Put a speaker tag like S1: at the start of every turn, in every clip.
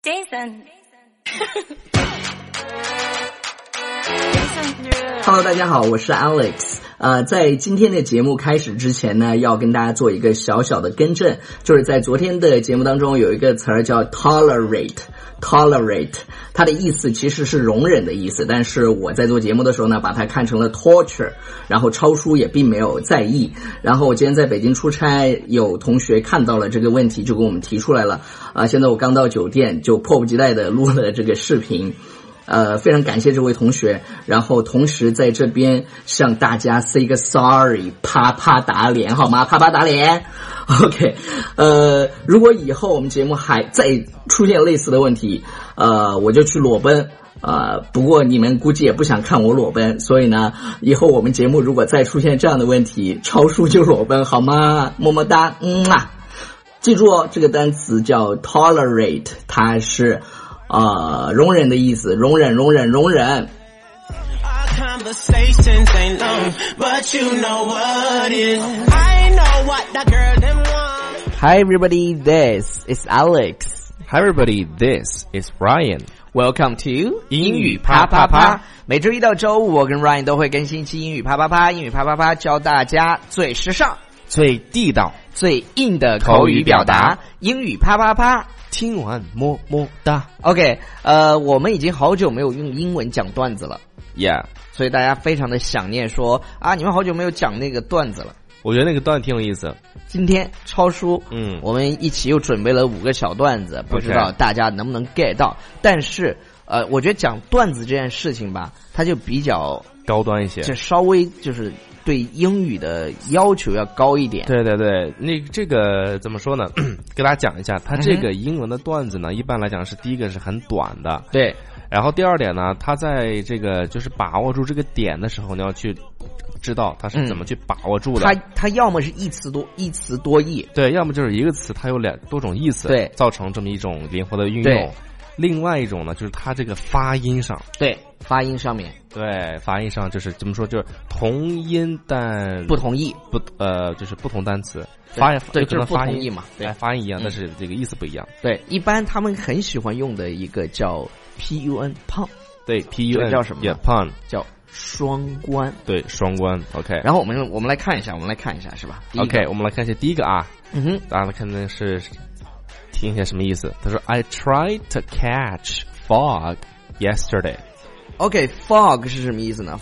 S1: Hello， 大家好，我是 Alex。在今天的节目开始之前呢，要跟大家做一个小小的更正，就是在昨天的节目当中有一个词儿叫 tolerate， 它的意思其实是容忍的意思，但是我在做节目的时候呢，把它看成了 torture， 然后超叔也并没有在意。然后我今天在北京出差，有同学看到了这个问题，就跟我们提出来了。现在我刚到酒店，就迫不及待的录了这个视频。非常感谢这位同学，然后同时在这边向大家 say 个 sorry， 啪啪打脸好吗？啪啪打脸。OK， 如果以后我们节目还再出现类似的问题，我就去裸奔。不过你们估计也不想看我裸奔，所以呢，以后我们节目如果再出现这样的问题，超叔就裸奔好吗？么么哒，记住哦，这个单词叫 tolerate， 它是容忍的意思，容忍。Hi everybody, this is Alex.
S2: Hi everybody, this is Ryan.
S1: Welcome to 英语啪啪啪。每周一到周五，我跟 Ryan 都会更新一期英语啪啪啪。英语啪啪啪教大家最时尚、
S2: 最地道、
S1: 最硬的口语表达。英语啪啪啪。
S2: 听完么么哒。
S1: OK， 我们已经好久没有用英文讲段子了
S2: Yeah，
S1: 所以大家非常的想念说你们好久没有讲那个段子了。
S2: 我觉得那个段子挺有意思。
S1: 今天超叔我们一起又准备了5个小段子，不知道大家能不能 get 到。但是我觉得讲段子这件事情吧，它就比较
S2: 高端一些，
S1: 就稍微就是对英语的要求要高一点。
S2: 对，那这个怎么说呢？给大家讲一下，它这个英文的段子呢，一般来讲是第一个是很短的，
S1: 对。
S2: 然后第二点呢，它在这个就是把握住这个点的时候，你要去知道它是怎么去把握住的。
S1: 它要么是一词多义，
S2: 对，要么就是一个词它有多种意思，对，造成这么一种灵活的运用。另外一种呢，就是它这个发音上，
S1: 对，发音上面，
S2: 对，发音上就是怎么说，就是同音但
S1: 不同义，
S2: 就是不同单词
S1: 对，就是不同义嘛，对，
S2: 发音一样，但是这个意思不一样。
S1: 对，一般他们很喜欢用的一个叫 pun pun，
S2: 对 pun
S1: 叫什么
S2: ？pun
S1: 叫双关，
S2: 对，双关。OK，
S1: 然后我们来看一下，是吧
S2: ？OK， 我们来看一下第一个大家看的是。听一下什么意思？他说 I tried to catch fog yesterday.
S1: OK, fog 是什么意思呢？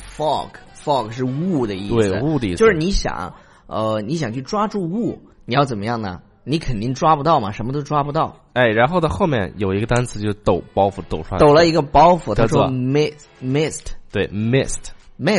S1: fog 是雾的意思，
S2: 对，雾的意思。
S1: 就是你想去抓住雾，你要怎么样呢？你肯定抓不到嘛，什么都抓不到。
S2: 然后的后面有一个单词就抖包袱抖出来，
S1: 抖了一个包袱，他说 mist，
S2: 对 mist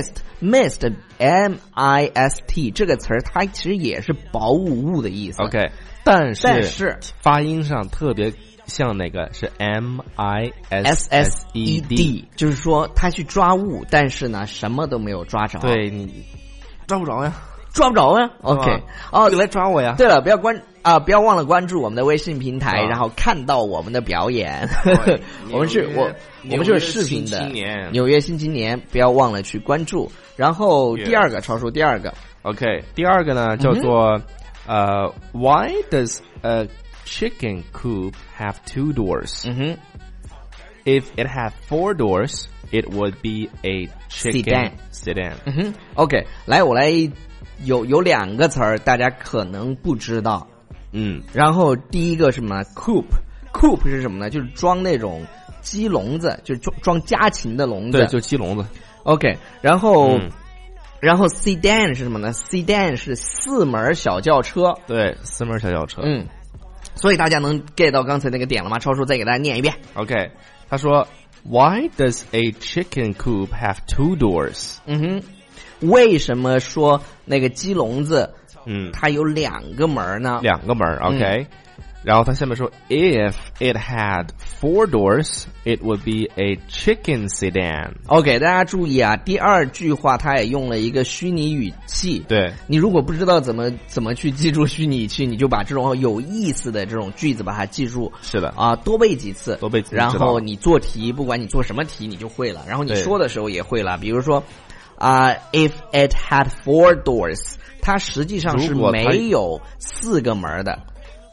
S2: M-I-S-T 这个词儿，它其实也是薄雾的意思。 OK。但是发音上特别像哪个是 M-I-S-S-E-D，
S1: 就是说他去抓雾，但是呢什么都没有抓着。
S2: 对，你抓不着呀。
S1: OK，
S2: 你来抓我呀。
S1: 对了，不要忘了关注我们的微信平台，然后看到我们的表演。我们就是视频的纽约新青年，不要忘了去关注。然后第二个，超叔第二个
S2: ，OK， 第二个呢叫做。Why does a chicken coop have 2 doors? If it had 4 doors, it would be a chicken sedan.
S1: OK， 来，我来有2个词儿，大家可能不知道。然后第一个是什么呢 ？coop 是什么呢？就是装那种鸡笼子，就是装家禽的笼子。
S2: 对，就鸡笼子。
S1: OK， 然后 sedan 是什么呢？ sedan 是4门小轿车。
S2: 对，4门小轿车。
S1: 所以大家能 get 到刚才那个点了吗？超叔再给大家念一遍。
S2: OK， 他说 Why does a chicken coop have 2 doors？
S1: 为什么说那个鸡笼子它有2个门呢？2
S2: 个门 ，OK。然后他下面说 If it had 4 doors, it would be a chicken sedan.
S1: OK， 大家注意啊，第二句话他也用了一个虚拟语气。
S2: 对，
S1: 你如果不知道怎么去记住虚拟语气，你就把这种有意思的这种句子把它记住。
S2: 是的
S1: 多背几次，然后你做题，不管你做什么题，你就会了。然后你说的时候也会了。比如说If it had 4 doors， 它实际上是没有4个门的。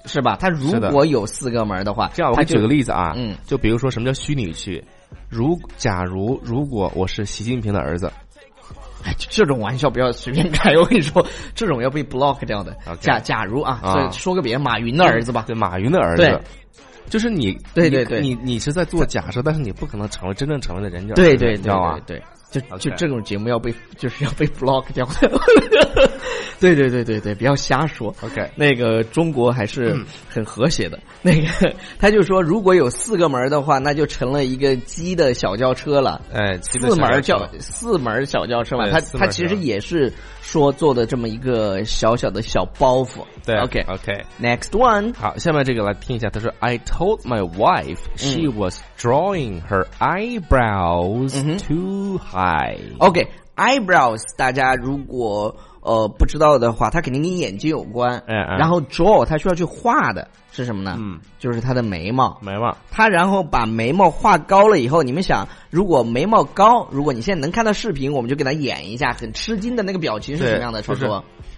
S1: 是吧？他如果有4个门的话，
S2: 这样我给你举个例子啊，就比如说什么叫虚拟语气？假如果我是习近平的儿子。
S1: 哎，这种玩笑不要随便开，我跟你说，这种要被 block 掉的。假如啊，所以说个别人，马云的儿子吧，
S2: 对，马云的儿子，
S1: 对，
S2: 就是你，
S1: 对，
S2: 你是在做假设，但是你不可能真正成为的人，
S1: 对，
S2: 知道吗？
S1: 对，就这种节目要被 block 掉的。对，不要瞎说。
S2: OK，
S1: 那个中国还是很和谐的。那个他就说，如果有4个门的话，那就成了一个鸡的小轿车了。
S2: 哎
S1: ，4门小轿车嘛，他其实也是说做的这么一个小小的小包袱。
S2: 对
S1: ，OK，Next one。
S2: 好，下面这个来听一下，他说 I told my wife she was drawing her eyebrows too high。OK，eyebrows，
S1: 大家如果不知道的话，它肯定跟眼睛有关。然后 draw 它需要去画的是什么呢？就是它的眉毛。它然后把眉毛画高了以后，你们想，如果眉毛高，如果你现在能看到视频，我们就给它演一下，很吃惊的那个表情是什么样的？超说。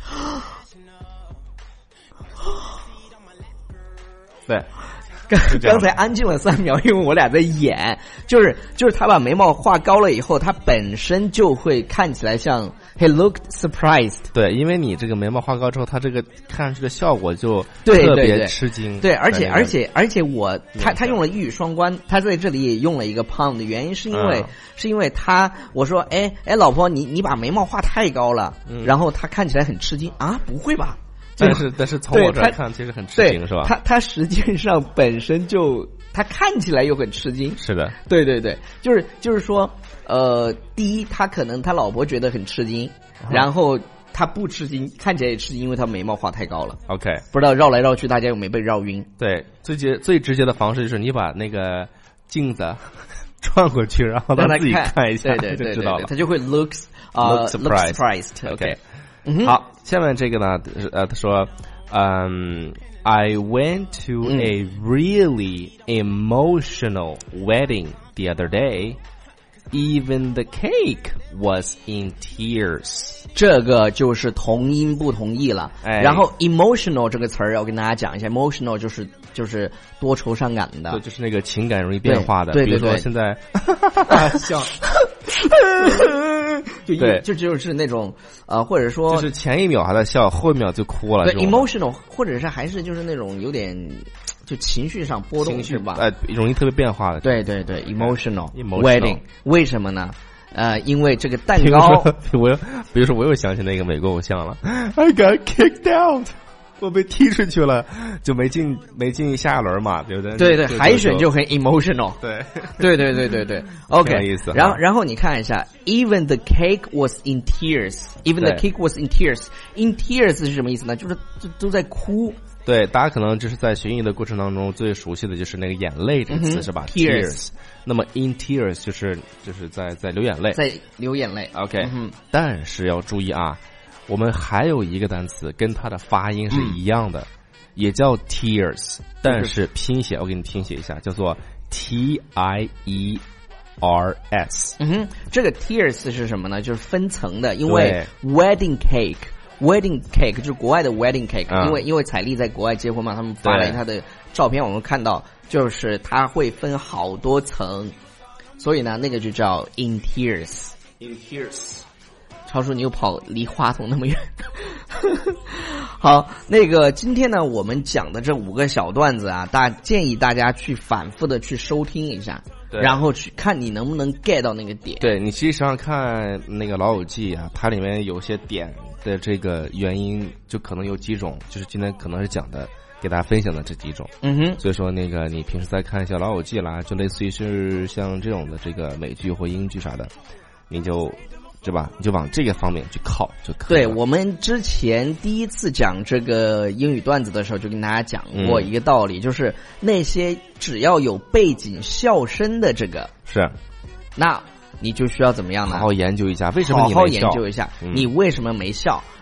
S2: 对。
S1: 刚才安静了3秒，因为我俩在演，就是他把眉毛画高了以后，他本身就会看起来像 he looked surprised。
S2: 对，因为你这个眉毛画高之后，他这个看上去的效果就特别吃惊。
S1: 对，而且他用了一语双关，他在这里也用了一个 pun 的原因是因为我说哎老婆你把眉毛画太高了，然后他看起来很吃惊啊，不会吧？
S2: 但是从我这儿看，其实很吃惊，是吧？
S1: 他实际上本身就他看起来又很吃惊。
S2: 是的，
S1: 对，就是说，第一，他可能他老婆觉得很吃惊，然后他不吃惊，看起来也吃惊，因为他眉毛画太高了。
S2: OK，
S1: 不知道绕来绕去，大家有没有被绕晕？
S2: 对，最直接的方式就是你把那个镜子转过去，然后让他自己看一下，
S1: 对，
S2: 就知道了，
S1: 他就会 look surprised。OK。
S2: 好，下面这个呢，他说，I went to a really emotional wedding the other day. Even the cake was in tears.
S1: 这个就是同音不同义了。然后 emotional 这个词儿要跟大家讲一下 ，emotional 就是多愁善感的，
S2: 就是那个情感容易变化的。
S1: 对，
S2: 比如说现在笑。
S1: 就就是那种或者说
S2: 就是前一秒还在笑，后一秒就哭了。
S1: 对 emotional 或者是还是就是那种有点就情绪上波动是吧？
S2: 容易特别变化的。
S1: 对 emotional wedding 为什么呢？因为这个蛋糕，
S2: 比如说我又想起那个美国偶像了 ，I got kicked out。我被踢出去了，就没进下一轮嘛，对不对？
S1: 对，海选就很 emotional。对。OK，
S2: 有意思。
S1: 然后你看一下 ，even the cake was in tears。even the cake was in tears。in tears 是什么意思呢？就是都在哭。
S2: 对，大家可能就是在学英语的过程当中最熟悉的就是那个眼泪这个词是吧 ？tears。那么 in tears 就是在流眼泪，
S1: 在流眼泪。
S2: OK，但是要注意啊。我们还有一个单词跟它的发音是一样的，也叫 tears， 但是拼写我给你拼写一下，叫做 TIERS。
S1: 这个 tears 是什么呢？就是分层的，因为 wedding cake 就是国外的 wedding cake，因为彩丽在国外结婚嘛，他们发来她的照片，我们看到就是它会分好多层，所以呢，那个就叫 in tears。in tears。超叔，你又跑离话筒那么远。好，那个今天呢，我们讲的这5个小段子啊，建议大家去反复的去收听一下，然后去看你能不能 get 到那个点。
S2: 对，你实际上看那个老友记啊，它里面有些点的这个原因就可能有几种，就是今天可能是讲的给大家分享的这几种。所以说那个你平时再看一下老友记啦，就类似于是像这种的这个美剧或英剧啥的，你就对吧？你就往这个方面去靠就可以了。对，
S1: 我们之前第一次讲这个英语段子的时候，就跟大家讲过一个道理，就是那些只要有背景笑声的这个
S2: 是，
S1: 那你就需要怎么样呢？
S2: 好好研究一下，为什么你没笑？
S1: 好好研究一下，你为什么没笑？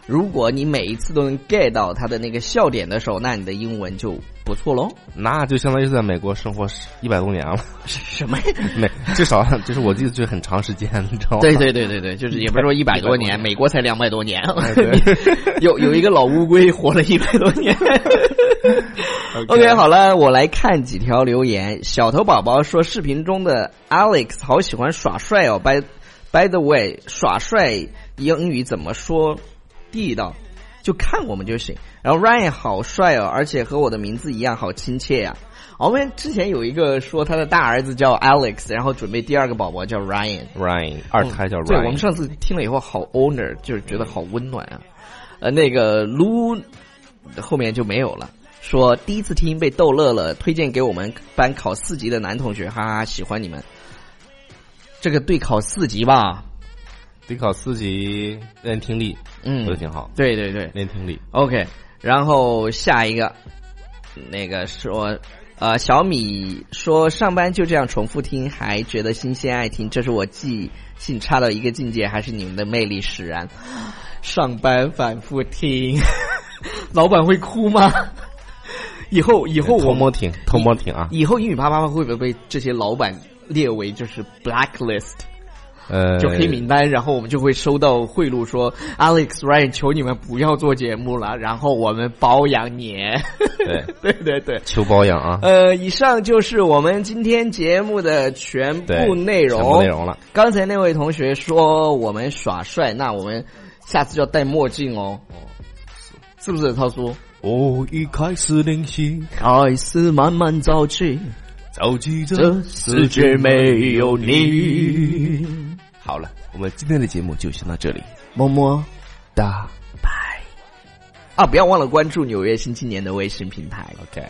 S1: 如果你每一次都能 get 到他的那个笑点的时候，那你的英文就不错喽。
S2: 那就相当于在美国生活100多年了。
S1: 什么？
S2: 至少就是我记得就很长时间，你知道吗？
S1: 对，就是也不是说100多年，美国才200多年。有一个老乌龟活了100多年。OK， 好了，我来看几条留言。小头宝宝说，视频中的 Alex 好喜欢耍帅哦。By the way， 耍帅英语怎么说地道？就看我们就行。然后 Ryan 好帅哦，而且和我的名字一样好亲切呀。我们之前有一个说他的大儿子叫 Alex， 然后准备第二个宝宝叫 Ryan，
S2: 二胎叫 Ryan。
S1: 对，我们上次听了以后好 honor， 就是觉得好温暖啊。那个 Lu 后面就没有了。说第一次听被逗乐了，推荐给我们班考4级的男同学，哈哈，喜欢你们。这个对考4级吧，
S2: 对考4级练听力，我觉得挺好。
S1: 对，
S2: 练听力。
S1: OK， 然后下一个，那个说，小米说上班就这样重复听，还觉得新鲜爱听，这是我记性差到一个境界，还是你们的魅力使然？上班反复听，老板会哭吗？以后我
S2: 偷摸听啊！
S1: 以后英语啪啪啪会不会被这些老板列为就是 blacklist， 就黑名单，然后我们就会收到贿赂说 Alex Ryan 求你们不要做节目了，然后我们包养你。对，
S2: 求包养啊！
S1: 以上就是我们今天节目的全部内容。
S2: 全部内容了。
S1: 刚才那位同学说我们耍帅，那我们下次就要戴墨镜哦。是不是涛叔？
S2: 我已开始练习，
S1: 开始慢慢早起，
S2: 早起
S1: 这世界没有你。
S2: 好了，我们今天的节目就先到这里，
S1: 么么哒，拜。啊，不要忘了关注纽约新青年的微信平台。
S2: OK。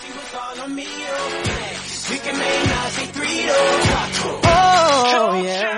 S3: Oh yeah.